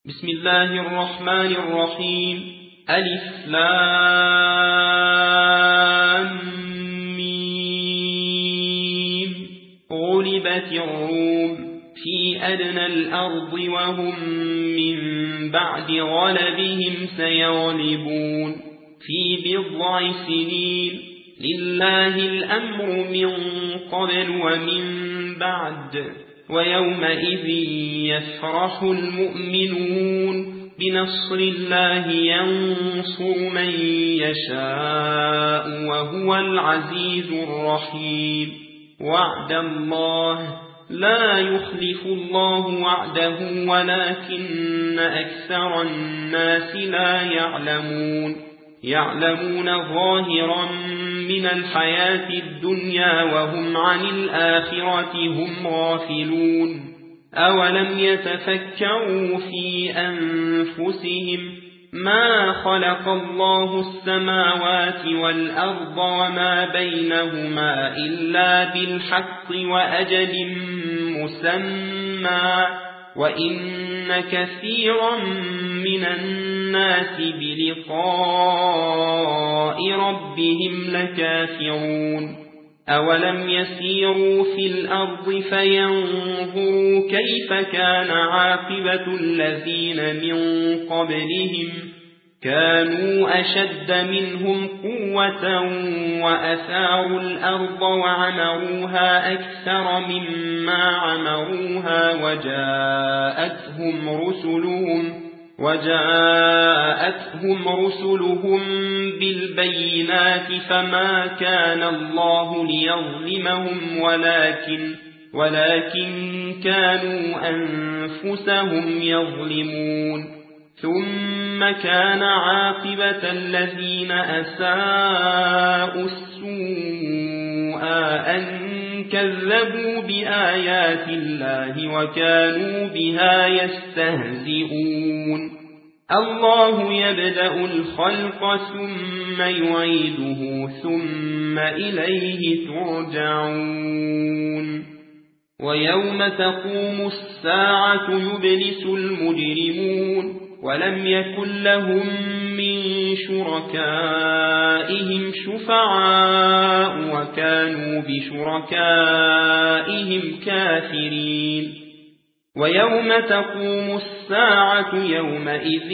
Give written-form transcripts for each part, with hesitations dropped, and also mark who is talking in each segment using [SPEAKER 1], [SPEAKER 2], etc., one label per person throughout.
[SPEAKER 1] بسم الله الرحمن الرحيم. ألف لام ميم. غلبت الروم في أدنى الأرض وهم من بعد غلبهم سيغلبون في بضع سنين. لله الأمر من قبل ومن بعد، ويومئذ يفرح المؤمنون بنصر الله ينصر من يشاء وهو العزيز الرحيم. وعد الله لا يخلف الله وعده ولكن أكثر الناس لا يعلمون ظاهرا من الحياة الدنيا وهم عن الآخرة هم غافلون. أولم يتفكروا في أنفسهم ما خلق الله السماوات والأرض وما بينهما إلا بالحق وأجل مسمى، وإن كثيرا من الناس بلقاء ربهم لكافرون. أولم يسيروا في الأرض فينظروا كيف كان عاقبة الذين من قبلهم، كانوا أشد منهم قوة وأثاروا الأرض وعمروها أكثر مما عمروها وجاءتهم رسلهم بالبينات، فما كان الله ليظلمهم ولكن كانوا أنفسهم يظلمون. ثم كان عاقبة الذين أساءوا السوء أن كذبوا بآيات الله وكانوا بها يستهزئون. الله يبدأ الخلق ثم يعيده ثم إليه ترجعون. ويوم تقوم الساعة يبلس المجرمون ولم يكن لهم من شركائهم شفعاء وكانوا بشركائهم كافرين. ويوم تقوم الساعة يومئذ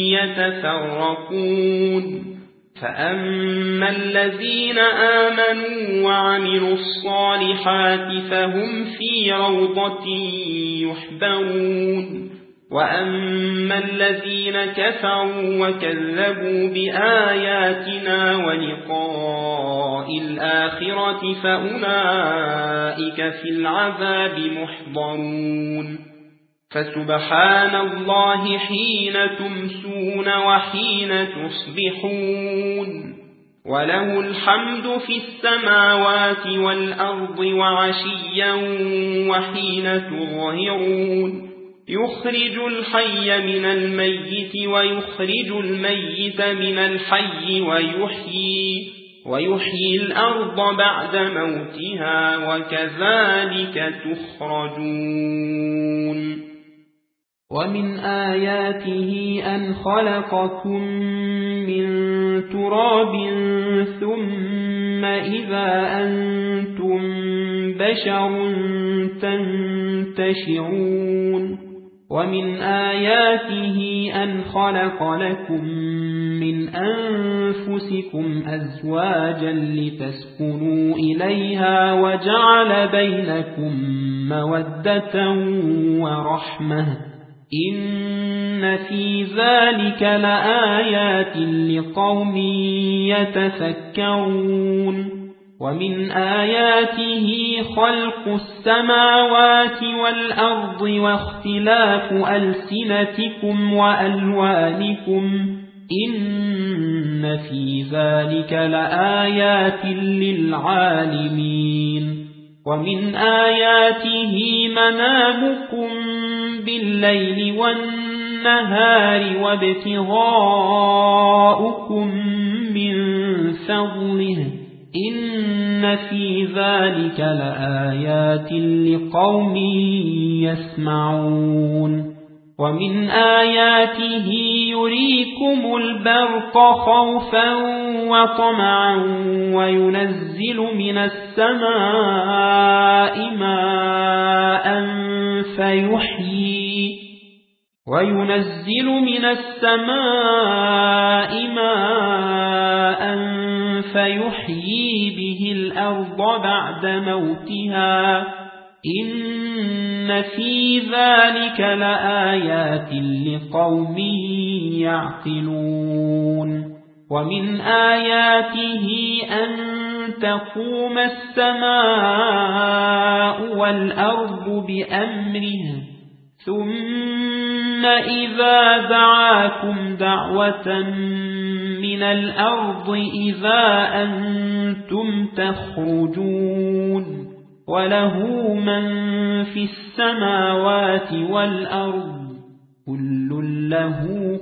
[SPEAKER 1] يتفرقون، فأما الذين آمنوا وعملوا الصالحات فهم في روضة يحبرون، وأما الذين كفروا وكذبوا بآياتنا ولقاء الآخرة فأولئك في العذاب محضرون. فسبحان الله حين تمسون وحين تصبحون، وله الحمد في السماوات والأرض وعشيا وحين تظهرون. يخرج الحي من الميت ويخرج الميت من الحي ويحيي الأرض بعد موتها وكذلك تخرجون.
[SPEAKER 2] ومن آياته أن خلقكم من تراب ثم إذا أنتم بشر تنتشرون. ومن آياته أن خلق لكم من أنفسكم أزواجا لتسكنوا إليها وجعل بينكم مودة ورحمة، إن في ذلك لآيات لقوم يتفكرون. ومن آياته خلق السماوات والأرض واختلاف ألسنتكم وألوانكم، إن في ذلك لآيات للعالمين. ومن آياته منامكم بالليل والنهار وابتغاؤكم من فضله، إن في ذلك لآيات لقوم يسمعون. ومن آياته يريكم البرق خوفا وطمعا وينزل من السماء ماء فيحيي به الأرض بعد موتها إن في ذلك لآيات لقوم يعقلون ومن آياته أن تقوم السماء والأرض بأمره ثم إذا دعاكم دعوة من الأرض إذا أنتم تخرجون وله من في السماوات والأرض كل له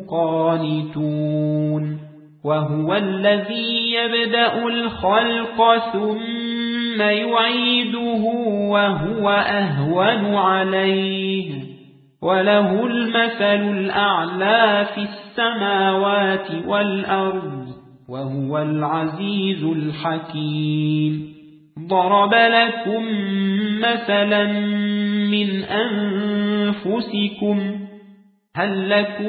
[SPEAKER 2] قانتون وهو الذي يبدأ الخلق ثم يعيده وهو أهون عليه وله المثل الأعلى في السماوات والأرض وهو العزيز الحكيم ضرب لكم مثلا من أنفسكم هل لكم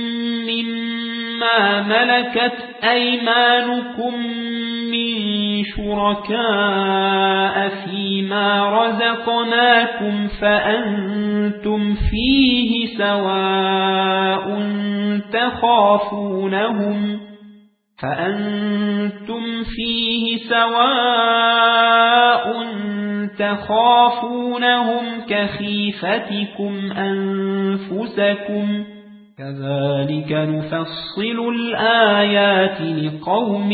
[SPEAKER 2] مما ملكت أيمانكم من شركاء فيما رزقناكم فأنتم فيه سواء تخافونهم كخيفتكم أنفسكم كذلك نفصل الآيات لقوم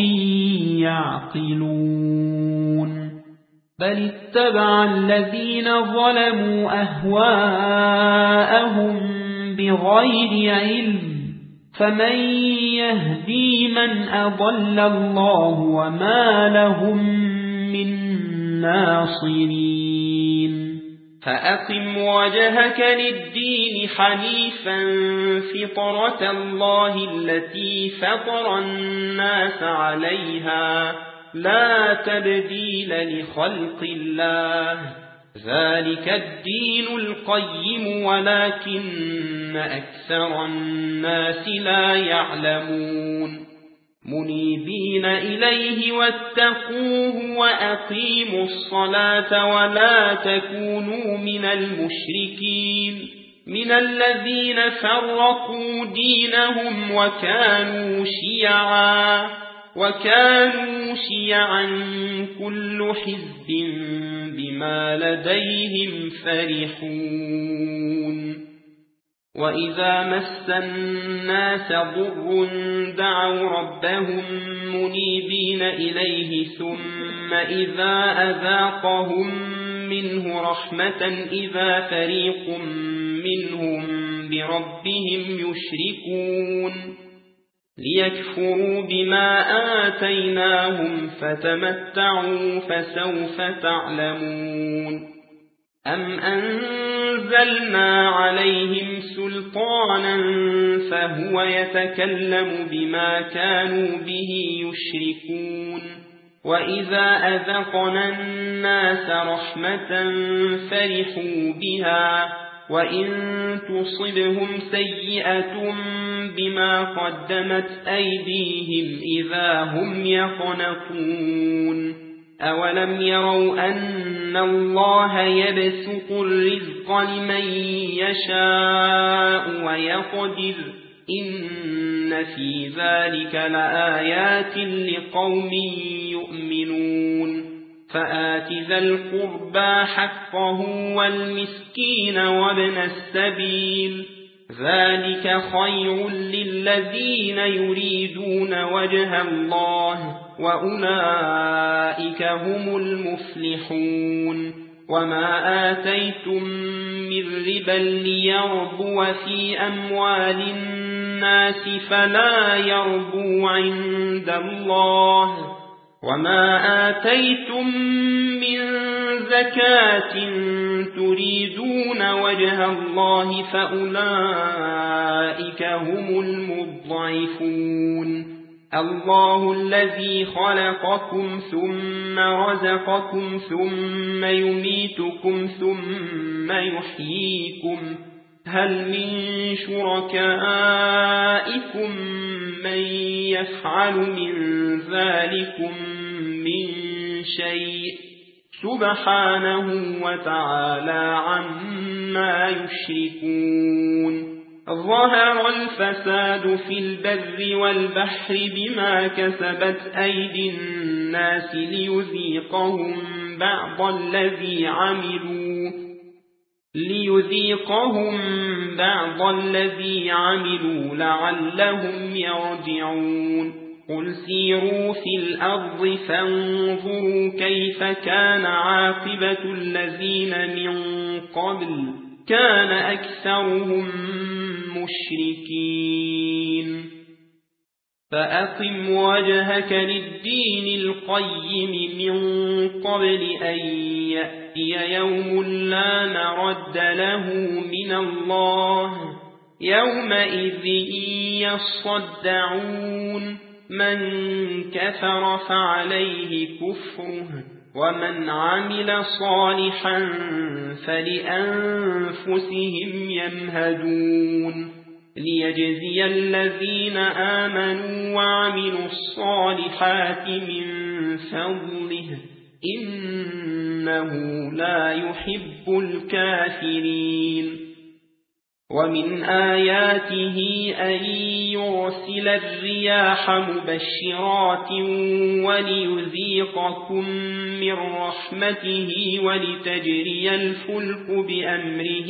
[SPEAKER 2] يعقلون بل اتبع الذين ظلموا أهواءهم بغير علم فمن يهدي من أضل الله وما لهم من ناصرين
[SPEAKER 1] فأقم وجهك للدين حنيفا فطرة الله التي فطر الناس عليها لا تبديل لخلق الله ذلك الدين القيم ولكن أكثر الناس لا يعلمون منيبين إليه واتقوه وأقيموا الصلاة ولا تكونوا من المشركين من الذين فرقوا دينهم وكانوا شيعا كل حزب بما لديهم فرحون وإذا مس الناس ضر دعوا ربهم منيبين إليه ثم إذا أذاقهم منه رحمة إذا فريق منهم بربهم يشركون ليكفروا بما آتيناهم فتمتعوا فسوف تعلمون أم أنزلنا عليهم سلطانا فهو يتكلم بما كانوا به يشركون وإذا أذقنا الناس رحمة فرحوا بها وإن تصبهم سيئة بما قدمت أيديهم إذا هم يقنطون أولم يروا أن الله يبسط الرزق لمن يشاء ويقدر إن في ذلك لآيات لقوم يؤمنون فآت ذا القربى حقه والمسكين وابن السبيل ذلك خير للذين يريدون وجه الله وأولئك هم المفلحون وما آتيتم من ربا ليربو في أموال الناس فلا يربو عند الله وما آتيتم من زكاة تريدون وجه الله فأولئك هم المضعفون الله الذي خلقكم ثم رزقكم ثم يميتكم ثم يحييكم هل من شركائكم من يفعل من ذلكم من شيء سبحانه وتعالى عما يشركون ظهر الفساد في البر والبحر بما كسبت أيدي الناس ليذيقهم بعض الذي عملوا لعلهم يرجعون قل سيروا في الأرض فانظروا كيف كان عاقبة الذين من قبل كان أكثرهم مشركين فأقم وجهك للدين القيم من قبل أن يأتي يوم لا مرد له من الله يومئذ يصدعون من كفر فعليه كفره ومن عمل صالحا فلأنفسهم يمهدون ليجزي الذين آمنوا وعملوا الصالحات من فضله إنه لا يحب الكافرين ومن آياته أن يرسل الرياح مبشرات وليذيقكم من رحمته ولتجري الفلك بأمره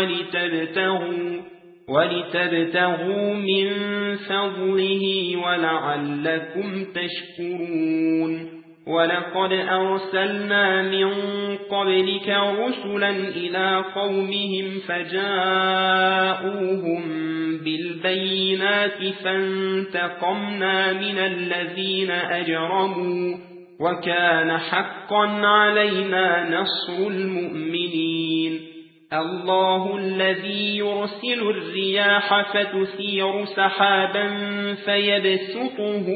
[SPEAKER 1] ولتبتغوا من فضله ولعلكم تشكرون ولقد أرسلنا من قبلك رسلا إلى قومهم فجاءوهم بالبينات فانتقمنا من الذين أجرموا وكان حقا علينا نصر المؤمنين الله الذي يرسل الرياح فتثير سحابا فيبسطه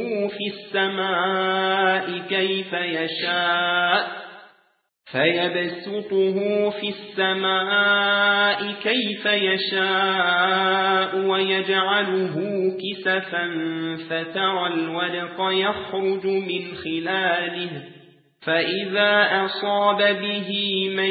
[SPEAKER 1] في السماء كيف يشاء ويجعله كسفا فترى الودق يخرج من خلاله فإذا أصاب به من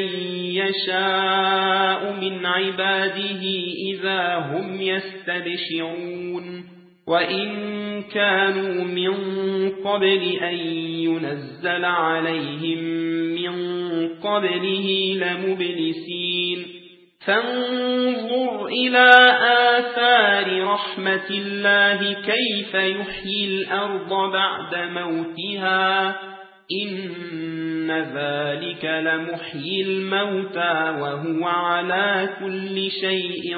[SPEAKER 1] يشاء من عباده إذا هم يستبشرون وإن كانوا من قبل أن ينزل عليهم من قبله لمبلسين فانظر إلى آثار رحمة الله كيف يحيي الأرض بعد موتها إن ذلك لمحيي الموتى وهو على كل شيء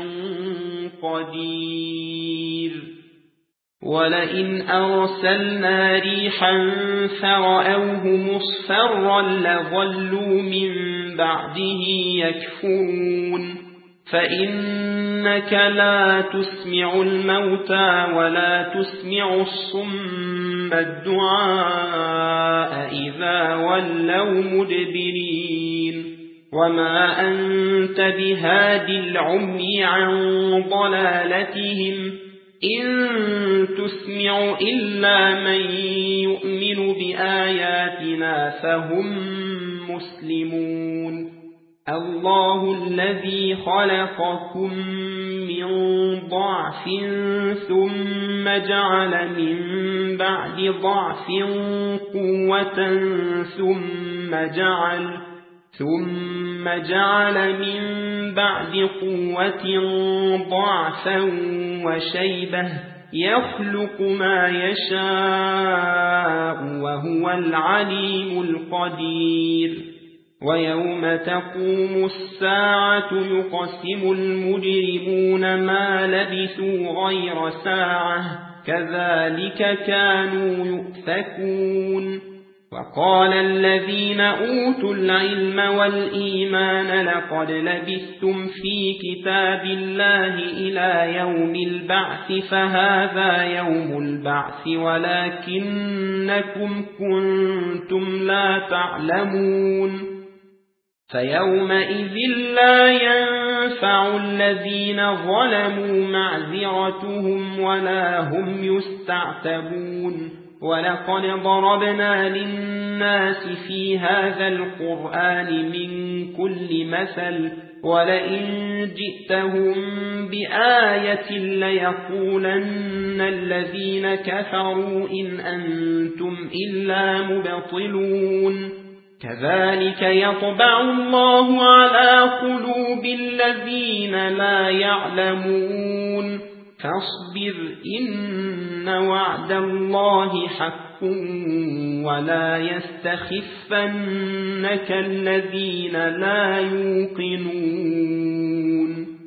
[SPEAKER 1] قدير ولئن أرسلنا ريحا فرأوه مصفرا لظلوا من بعده يكفرون فإنك لا تسمع الموتى ولا تسمع الصم الدعاء إذا ولوا مدبرين وما أنت بهادي العمي عن ضلالتهم إن تسمع إلا من يؤمن بآياتنا فهم مسلمون الله الذي خلقكم من ضعف ثم جعل من بعد ضعف قوة ثم جعل من بعد قوة ضعفا وشيبة يخلق ما يشاء وهو العليم القدير ويوم تقوم الساعة يقسم المجرمون ما لبثوا غير ساعة كذلك كانوا يؤفكون وقال الذين أوتوا العلم والإيمان لقد لبثتم في كتاب الله إلى يوم البعث فهذا يوم البعث ولكنكم كنتم لا تعلمون فيومئذ لا ينفع الذين ظلموا معذرتهم ولا هم يستعتبون ولقد ضربنا للناس في هذا القرآن من كل مثل ولئن جئتهم بآية ليقولن الذين كفروا إن أنتم إلا مبطلون كذلك يطبع الله على قلوب الذين لا يعلمون فاصبر إن وعد الله حق ولا يستخفنك الذين لا يوقنون